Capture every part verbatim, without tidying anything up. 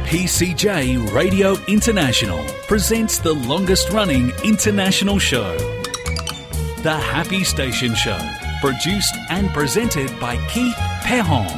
P C J Radio International presents the longest-running international show, The Happy Station Show, produced and presented by Keith Perron.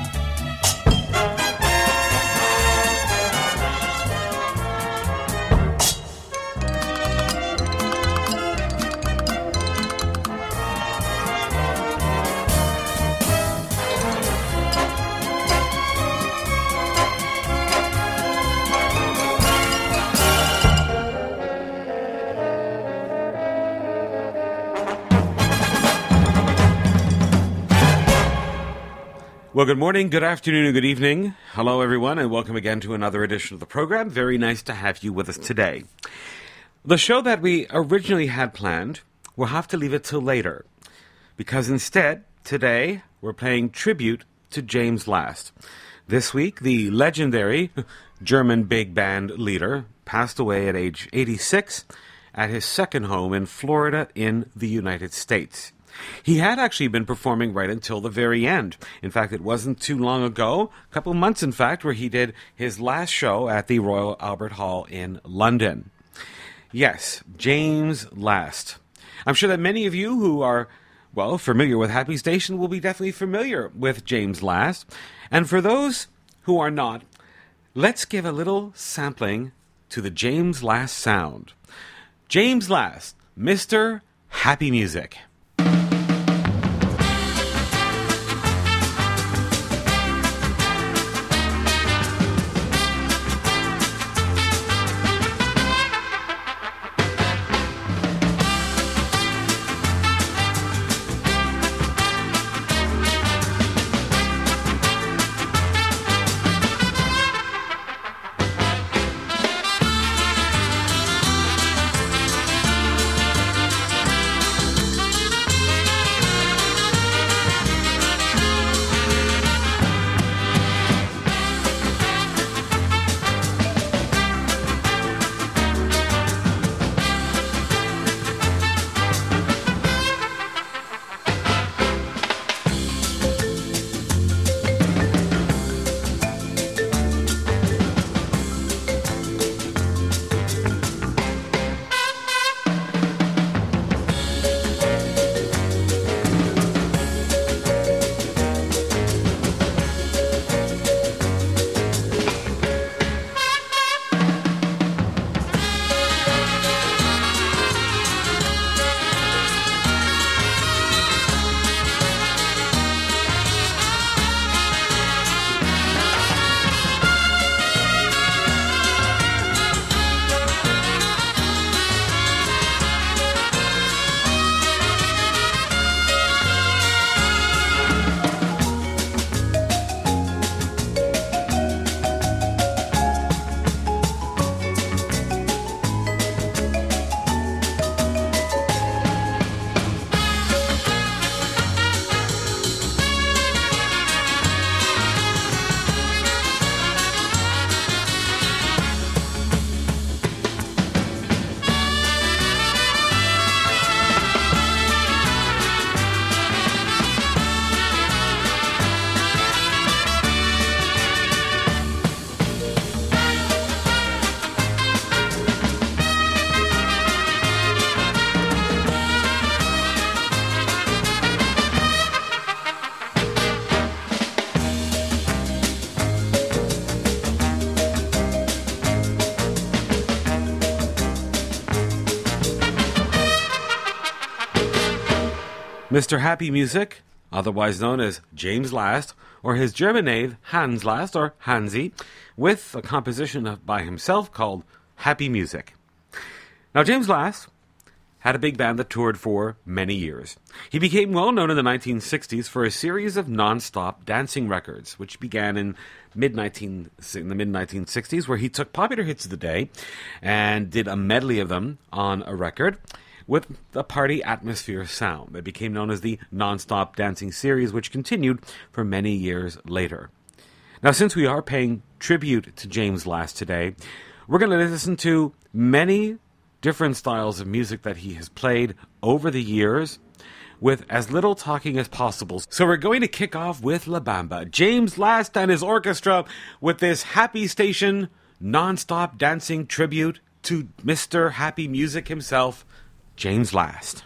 Well, good morning, good afternoon, and good evening. Hello, everyone, and welcome again to another edition of the program. Very nice to have you with us today. The show that we originally had planned, we'll have to leave it till later, because instead, today, we're paying tribute to James Last. This week, the legendary German big band leader passed away at age eighty-six at his second home in Florida in the United States. He had actually been performing right until the very end. In fact, it wasn't too long ago, a couple months in fact, where he did his last show at the Royal Albert Hall in London. Yes, James Last. I'm sure that many of you who are, well, familiar with Happy Station will be definitely familiar with James Last. And for those who are not, let's give a little sampling to the James Last sound. James Last, Mister Happy Music. Mister Happy Music, otherwise known as James Last, or his German name Hans Last, or Hansi, with a composition of, by himself called Happy Music. Now, James Last had a big band that toured for many years. He became well known in the nineteen sixties for a series of non-stop dancing records, which began in mid nineteen in the mid nineteen sixties, where he took popular hits of the day and did a medley of them on a record with a party atmosphere sound that became known as the Non-Stop Dancing Series, which continued for many years later. Now, since we are paying tribute to James Last today, we're going to listen to many different styles of music that he has played over the years with as little talking as possible. So we're going to kick off with La Bamba, James Last and his orchestra, with this Happy Station non-stop dancing tribute to Mister Happy Music himself, James Last.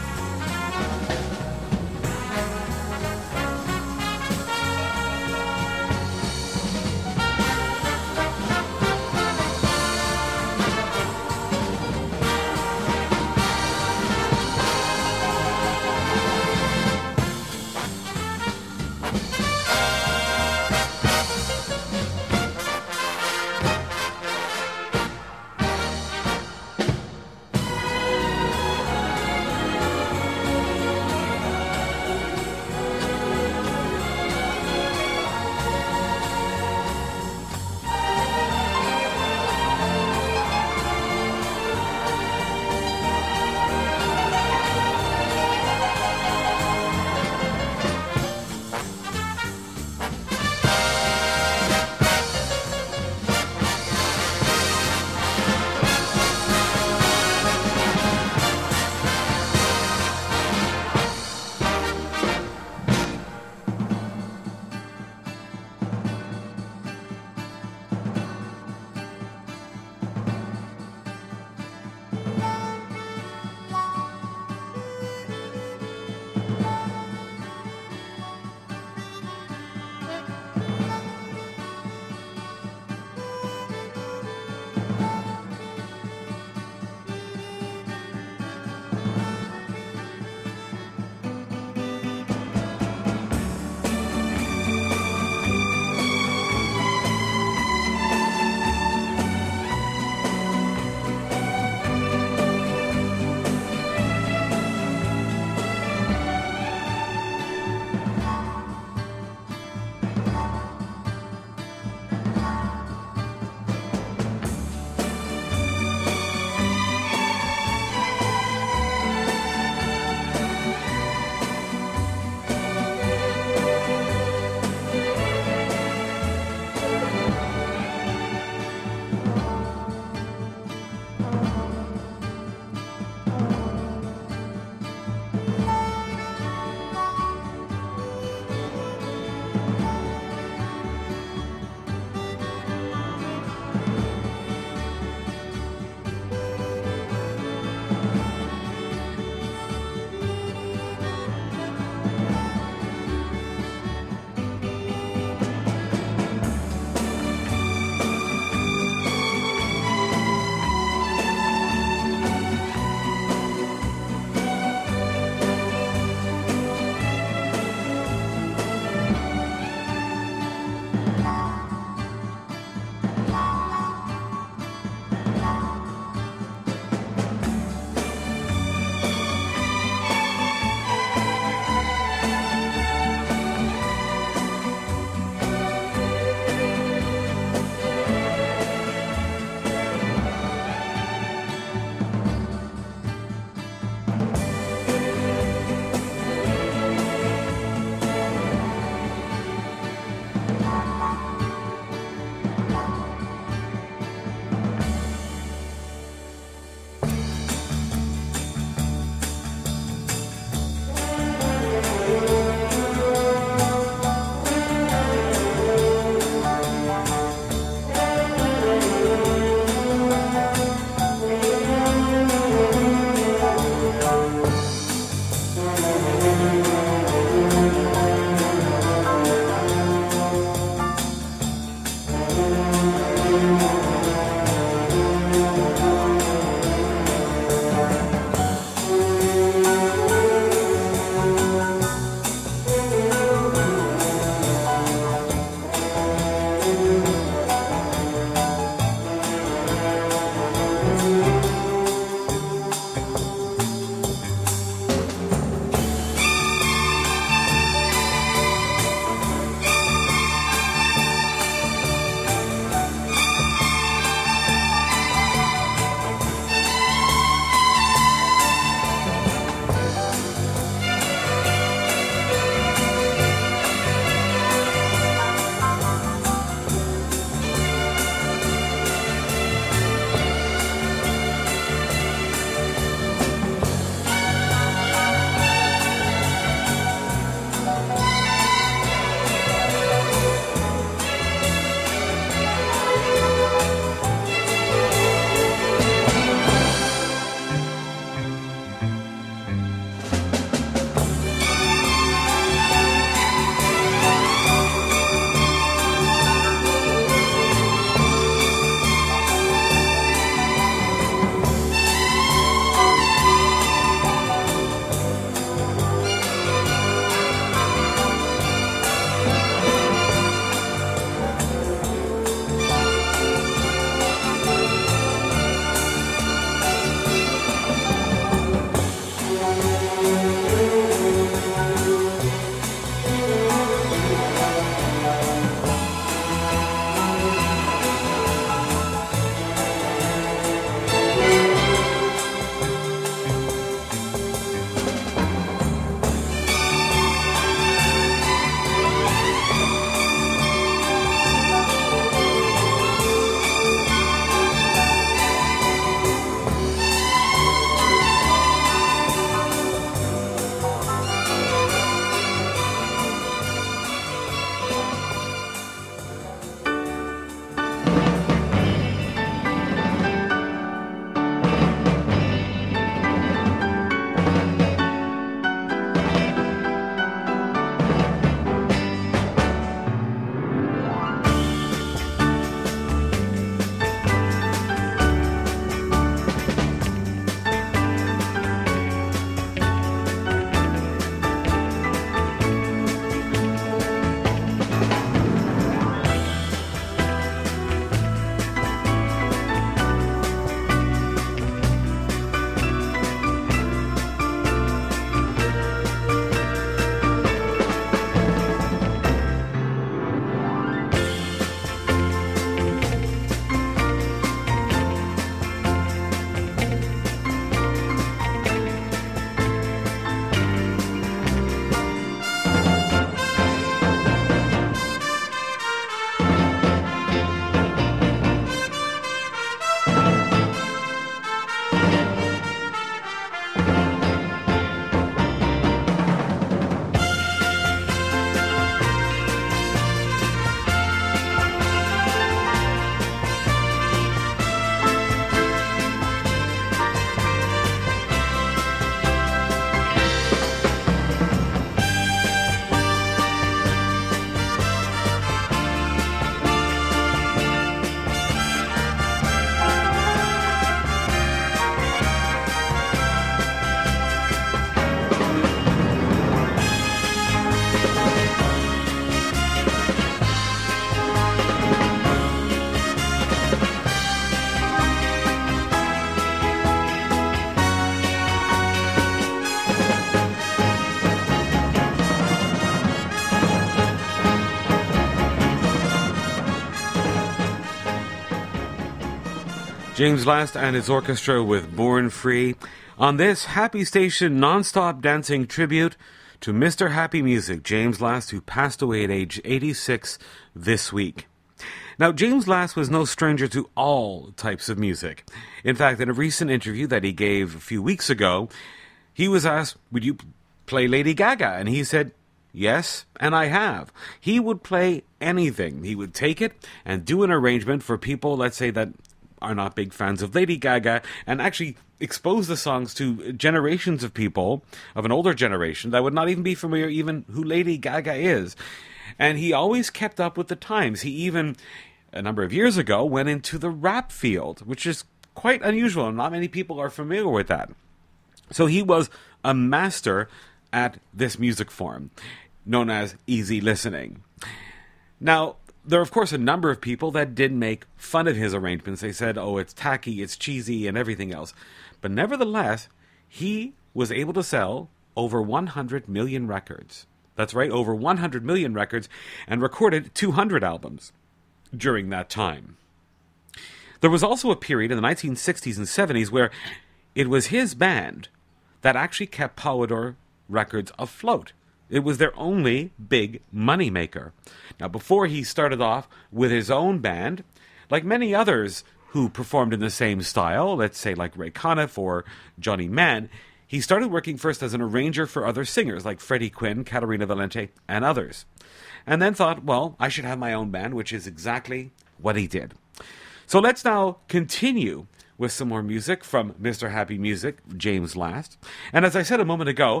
James Last and his orchestra with Born Free on this Happy Station non-stop dancing tribute to Mister Happy Music, James Last, who passed away at age eighty-six this week. Now, James Last was no stranger to all types of music. In fact, in a recent interview that he gave a few weeks ago, he was asked, would you play Lady Gaga? And he said, yes, and I have. He would play anything. He would take it and do an arrangement for people, let's say, that are not big fans of Lady Gaga, and actually expose the songs to generations of people of an older generation that would not even be familiar even who Lady Gaga is. And he always kept up with the times. He even, a number of years ago, went into the rap field, which is quite unusual, and not many people are familiar with that. So he was a master at this music form, known as easy listening. Now, there are, of course, a number of people that did make fun of his arrangements. They said, oh, it's tacky, it's cheesy, and everything else. But nevertheless, he was able to sell over one hundred million records. That's right, over one hundred million records, and recorded two hundred albums during that time. There was also a period in the nineteen sixties and seventies where it was his band that actually kept Polydor Records afloat. It was their only big money maker. Now, before he started off with his own band, like many others who performed in the same style, let's say like Ray Conniff or Johnny Mann, he started working first as an arranger for other singers like Freddie Quinn, Caterina Valente, and others. And then thought, well, I should have my own band, which is exactly what he did. So let's now continue with some more music from Mister Happy Music, James Last. And as I said a moment ago,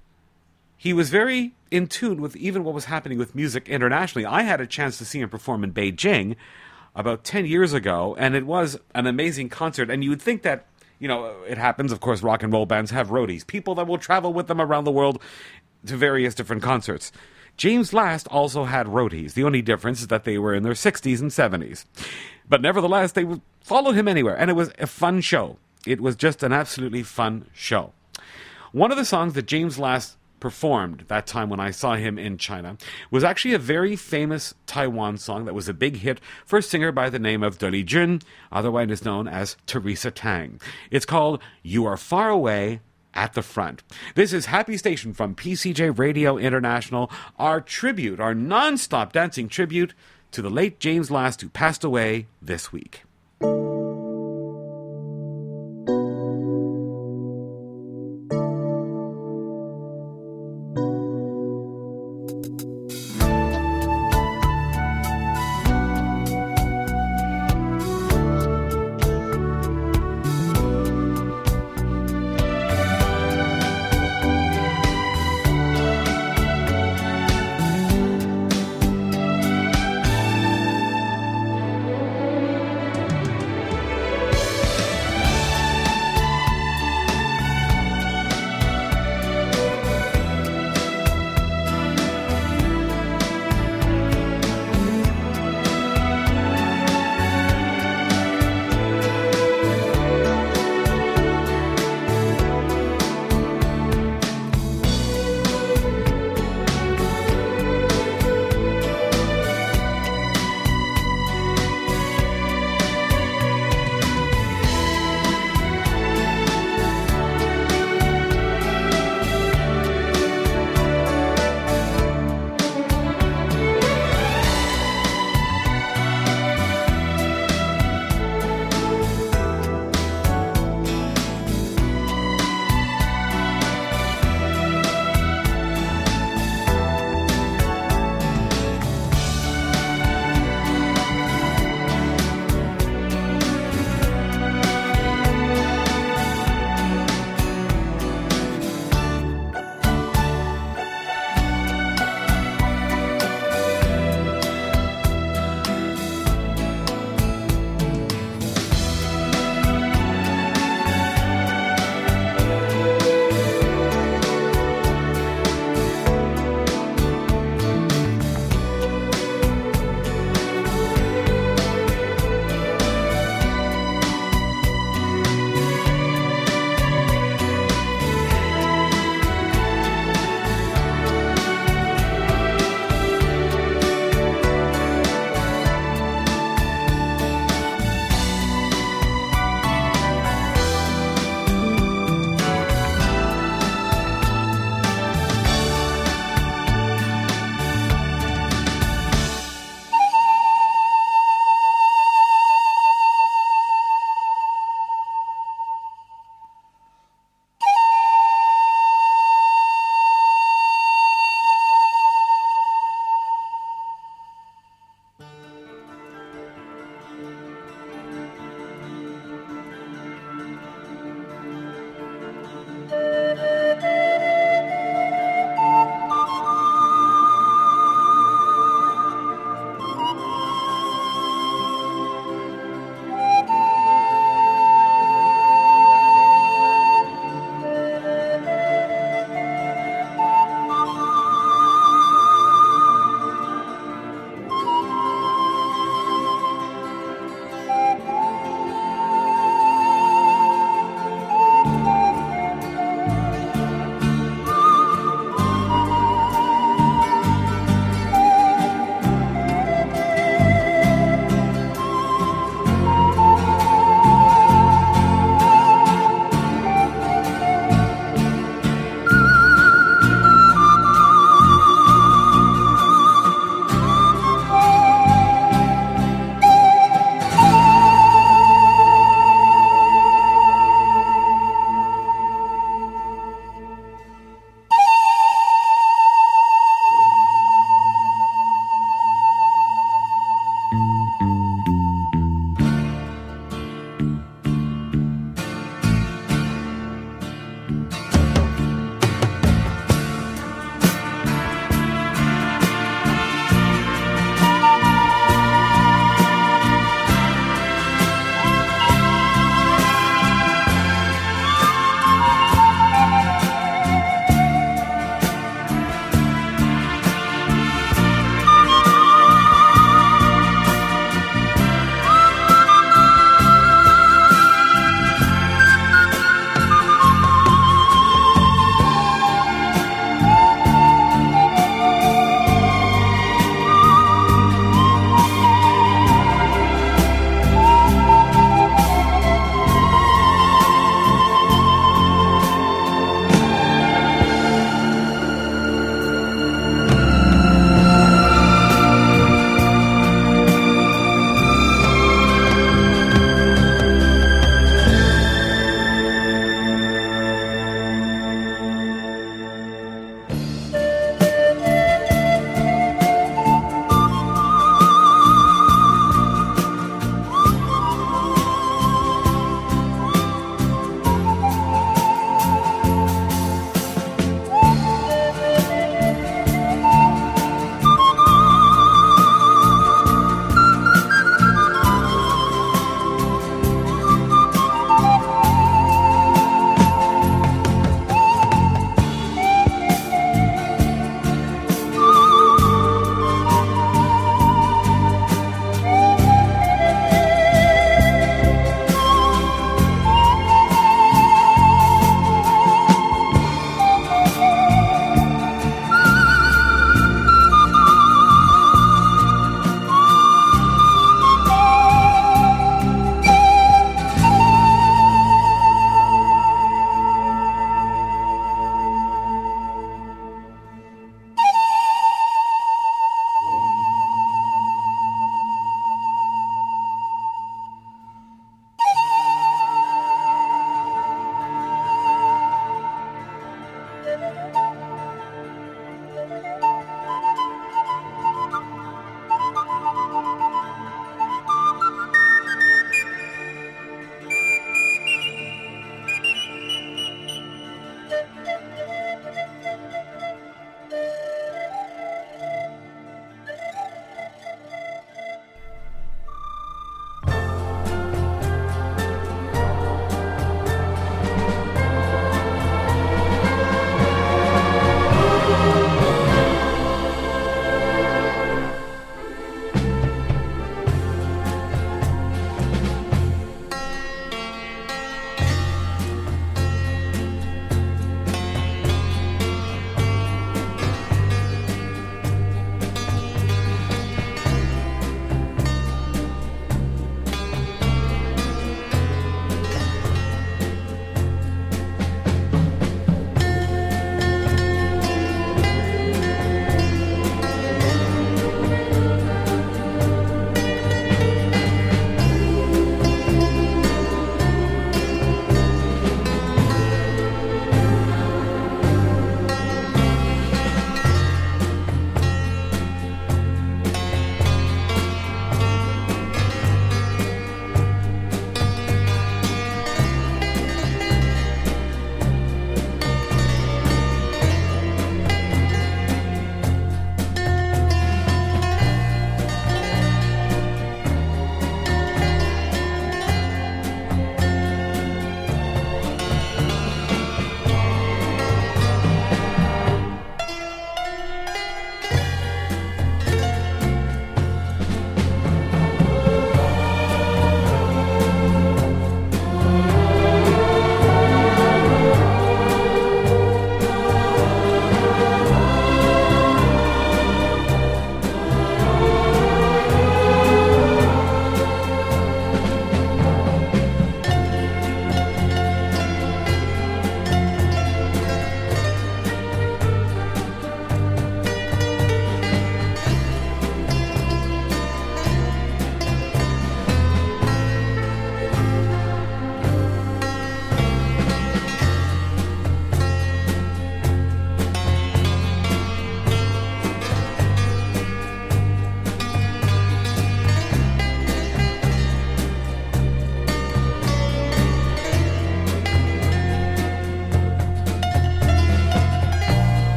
he was very in tune with even what was happening with music internationally. I had a chance to see him perform in Beijing about ten years ago, and it was an amazing concert. And you would think that, you know, it happens, of course, rock and roll bands have roadies, people that will travel with them around the world to various different concerts. James Last also had roadies. The only difference is that they were in their sixties and seventies. But nevertheless, they would follow him anywhere, and it was a fun show. It was just an absolutely fun show. One of the songs that James Last performed that time when I saw him in China was actually a very famous Taiwan song that was a big hit for a singer by the name of Deli Jun, otherwise known as Teresa Tang. It's called You Are Far Away at the Front. This is Happy Station from P C J Radio International, our tribute, our non-stop dancing tribute to the late James Last, who passed away this week.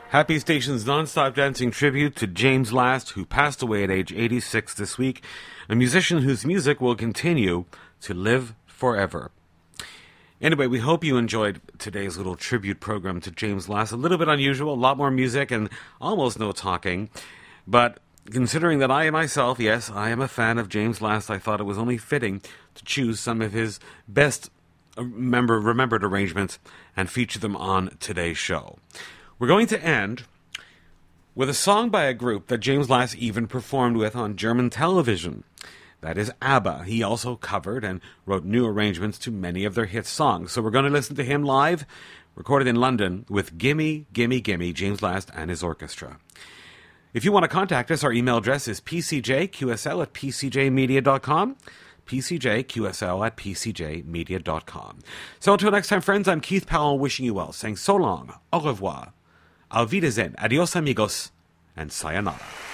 Happy Station's non-stop dancing tribute to James Last, who passed away at age eighty-six this week, a musician whose music will continue to live forever. Anyway, we hope you enjoyed today's little tribute program to James Last. A little bit unusual, a lot more music and almost no talking. But considering that I myself, yes, I am a fan of James Last, I thought it was only fitting to choose some of his best remember, remembered arrangements and feature them on today's show. We're going to end with a song by a group that James Last even performed with on German television. That is ABBA. He also covered and wrote new arrangements to many of their hit songs. So we're going to listen to him live, recorded in London, with Gimme, Gimme, Gimme, James Last and his orchestra. If you want to contact us, our email address is p c j q s l at p c j media dot com, p c j q s l at p c j media dot com. So until next time, friends, I'm Keith Powell wishing you well, saying so long, au revoir, auf Wiedersehen, adios amigos, and sayonara.